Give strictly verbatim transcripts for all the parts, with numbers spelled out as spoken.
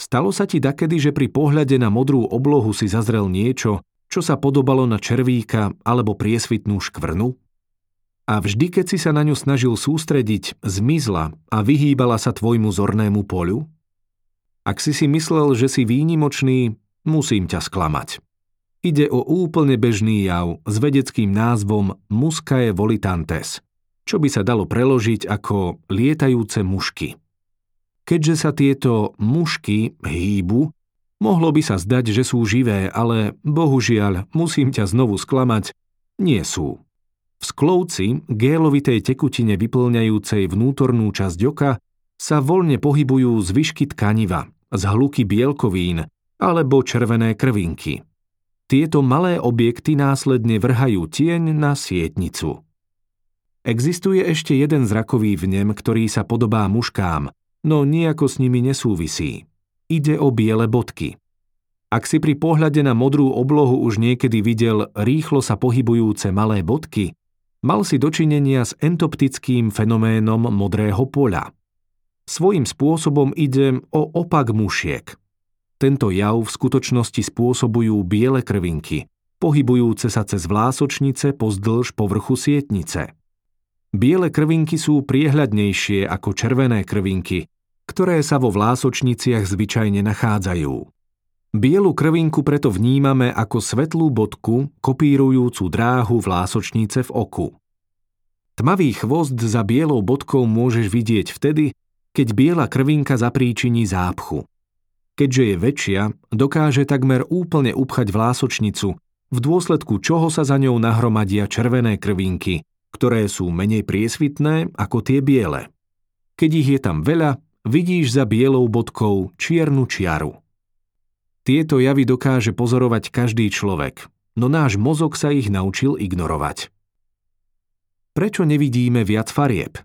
Stalo sa ti dakedy, že pri pohľade na modrú oblohu si zazrel niečo, čo sa podobalo na červíka alebo priesvitnú škvrnu? A vždy, keď si sa na ňu snažil sústrediť, zmizla a vyhýbala sa tvojmu zornému poľu? Ak si si myslel, že si výnimočný, musím ťa sklamať. Ide o úplne bežný jav s vedeckým názvom Muscae volitantes, čo by sa dalo preložiť ako lietajúce mušky. Keďže sa tieto mušky hýbu, mohlo by sa zdať, že sú živé, ale bohužiaľ, musím ťa znovu sklamať, nie sú. V sklovci, gélovitej tekutine vyplňajúcej vnútornú časť oka, sa voľne pohybujú zvyšky tkaniva, zhluky bielkovín alebo červené krvinky. Tieto malé objekty následne vrhajú tieň na sietnicu. Existuje ešte jeden zrakový vnem, ktorý sa podobá muškám, no nijako s nimi nesúvisí. Ide o biele bodky. Ak si pri pohľade na modrú oblohu už niekedy videl rýchlo sa pohybujúce malé bodky, mal si dočinenia s entoptickým fenoménom modrého poľa. Svojím spôsobom ide o opak mušiek. Tento jav v skutočnosti spôsobujú biele krvinky, pohybujúce sa cez vlásočnice pozdĺž povrchu sietnice. Biele krvinky sú priehľadnejšie ako červené krvinky, ktoré sa vo vlásočniciach zvyčajne nachádzajú. Bielu krvinku preto vnímame ako svetlú bodku, kopírujúcu dráhu vlásočnice v oku. Tmavý chvost za bielou bodkou môžeš vidieť vtedy, keď biela krvinka zapríčiní zápchu. Keďže je väčšia, dokáže takmer úplne upchať vlásočnicu, v dôsledku čoho sa za ňou nahromadia červené krvinky, ktoré sú menej priesvitné ako tie biele. Keď ich je tam veľa, vidíš za bielou bodkou čiernu čiaru. Tieto javy dokáže pozorovať každý človek, no náš mozog sa ich naučil ignorovať. Prečo nevidíme viac farieb?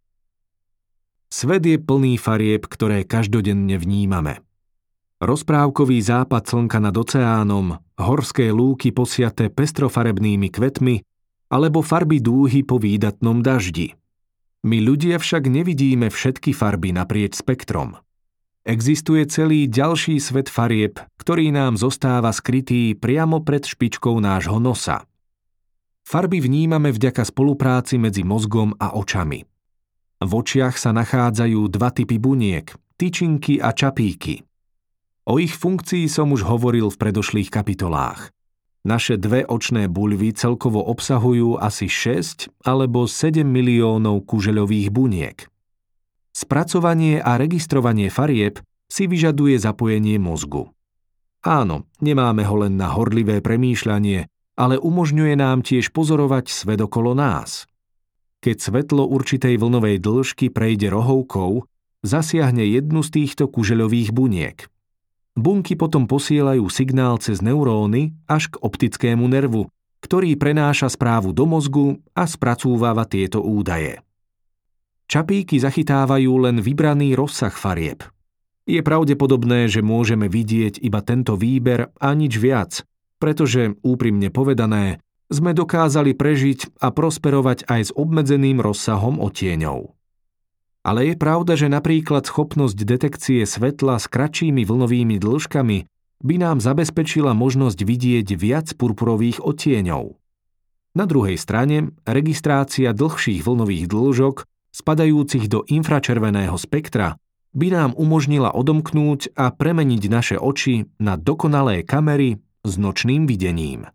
Svet je plný farieb, ktoré každodenne vnímame. Rozprávkový západ slnka nad oceánom, horské lúky posiaté pestrofarebnými kvetmi alebo farby dúhy po výdatnom daždi. My ľudia však nevidíme všetky farby naprieč spektrom. Existuje celý ďalší svet farieb, ktorý nám zostáva skrytý priamo pred špičkou nášho nosa. Farby vnímame vďaka spolupráci medzi mozgom a očami. V očiach sa nachádzajú dva typy buniek, tyčinky a čapíky. O ich funkcii som už hovoril v predošlých kapitolách. Naše dve očné buľvy celkovo obsahujú asi šesť alebo sedem miliónov kužeľových buniek. Spracovanie a registrovanie farieb si vyžaduje zapojenie mozgu. Áno, nemáme ho len na horlivé premýšľanie, ale umožňuje nám tiež pozorovať svet okolo nás. Keď svetlo určitej vlnovej dĺžky prejde rohovkou, zasiahne jednu z týchto kužeľových buniek. Bunky potom posielajú signál cez neuróny až k optickému nervu, ktorý prenáša správu do mozgu a spracúváva tieto údaje. Čapíky zachytávajú len vybraný rozsah farieb. Je pravdepodobné, že môžeme vidieť iba tento výber a nič viac, pretože, úprimne povedané, sme dokázali prežiť a prosperovať aj s obmedzeným rozsahom odtieňov. Ale je pravda, že napríklad schopnosť detekcie svetla s kratšími vlnovými dĺžkami by nám zabezpečila možnosť vidieť viac purpurových odtieňov. Na druhej strane, registrácia dlhších vlnových dĺžok, spadajúcich do infračerveného spektra, by nám umožnila odomknúť a premeniť naše oči na dokonalé kamery s nočným videním.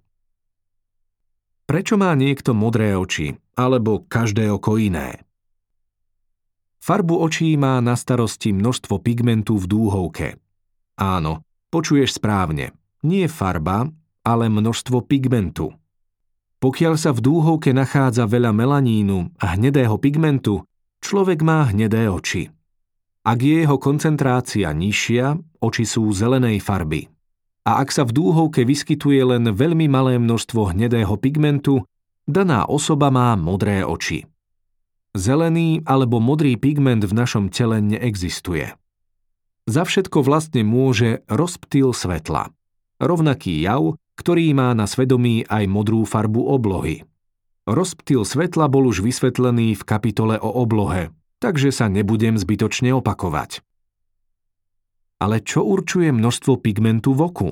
Prečo má niekto modré oči, alebo každé oko iné? Farbu očí má na starosti množstvo pigmentu v dúhovke. Áno, počuješ správne. Nie farba, ale množstvo pigmentu. Pokiaľ sa v dúhovke nachádza veľa melanínu a hnedého pigmentu, človek má hnedé oči. Ak je jeho koncentrácia nižšia, oči sú zelenej farby. A ak sa v dúhovke vyskytuje len veľmi malé množstvo hnedého pigmentu, daná osoba má modré oči. Zelený alebo modrý pigment v našom tele neexistuje. Za všetko vlastne môže rozptyl svetla. Rovnaký jav, ktorý má na svedomí aj modrú farbu oblohy. Rozptyl svetla bol už vysvetlený v kapitole o oblohe, takže sa nebudem zbytočne opakovať. Ale čo určuje množstvo pigmentu v oku?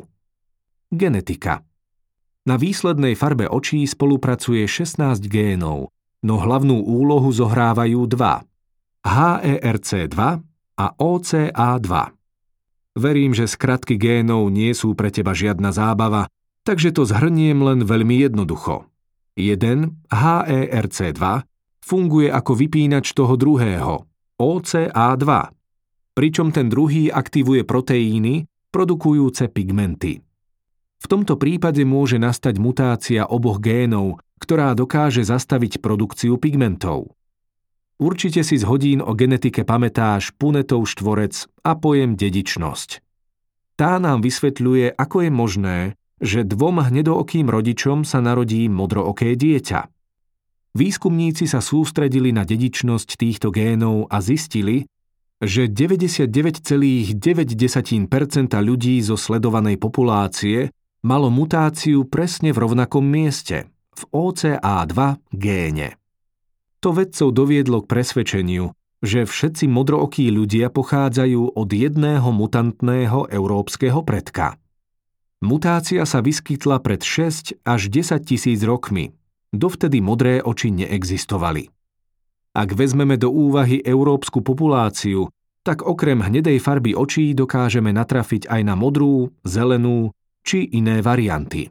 Genetika. Na výslednej farbe očí spolupracuje šestnásť génov, no hlavnú úlohu zohrávajú dva. há é er cé dva a ó cé á dva. Verím, že skratky génov nie sú pre teba žiadna zábava, takže to zhrniem len veľmi jednoducho. Jeden, há é er cé dva, funguje ako vypínač toho druhého, ó cé á dva, pričom ten druhý aktivuje proteíny produkujúce pigmenty. V tomto prípade môže nastať mutácia oboch génov, ktorá dokáže zastaviť produkciu pigmentov. Určite si z hodín o genetike pamätáš Punetov štvorec a pojem dedičnosť. Tá nám vysvetľuje, ako je možné, že dvom hnedookým rodičom sa narodí modrooké dieťa. Výskumníci sa sústredili na dedičnosť týchto génov a zistili, že deväťdesiatdeväť celá deväť percenta ľudí zo sledovanej populácie malo mutáciu presne v rovnakom mieste, v ó cé á dva géne. To vedcov doviedlo k presvedčeniu, že všetci modrookí ľudia pochádzajú od jedného mutantného európskeho predka. Mutácia sa vyskytla pred šesť až desať tisíc rokmi. Dovtedy modré oči neexistovali. Ak vezmeme do úvahy európsku populáciu, tak okrem hnedej farby očí dokážeme natrafiť aj na modrú, zelenú či iné varianty.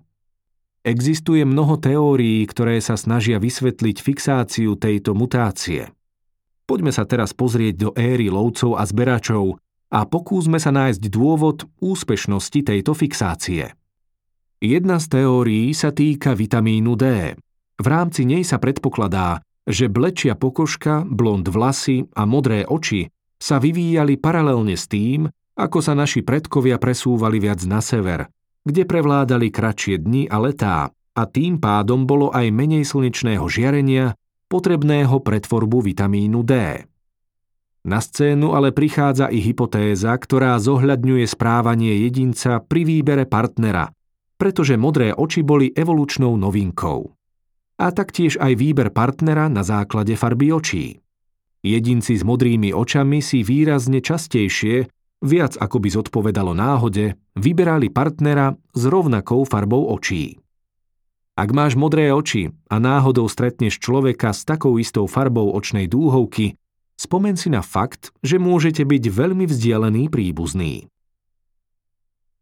Existuje mnoho teórií, ktoré sa snažia vysvetliť fixáciu tejto mutácie. Poďme sa teraz pozrieť do éry lovcov a zberačov a pokúsme sa nájsť dôvod úspešnosti tejto fixácie. Jedna z teórií sa týka vitamínu D. V rámci nej sa predpokladá, že blečia pokožka, blond vlasy a modré oči sa vyvíjali paralelne s tým, ako sa naši predkovia presúvali viac na sever, kde prevládali kratšie dni a letá a tým pádom bolo aj menej slnečného žiarenia, potrebného pre tvorbu vitamínu D. Na scénu ale prichádza i hypotéza, ktorá zohľadňuje správanie jedinca pri výbere partnera, pretože modré oči boli evolučnou novinkou. A taktiež aj výber partnera na základe farby očí. Jedinci s modrými očami si výrazne častejšie, viac ako by zodpovedalo náhode, vyberali partnera s rovnakou farbou očí. Ak máš modré oči a náhodou stretneš človeka s takou istou farbou očnej dúhovky, spomen si na fakt, že môžete byť veľmi vzdialení príbuzní.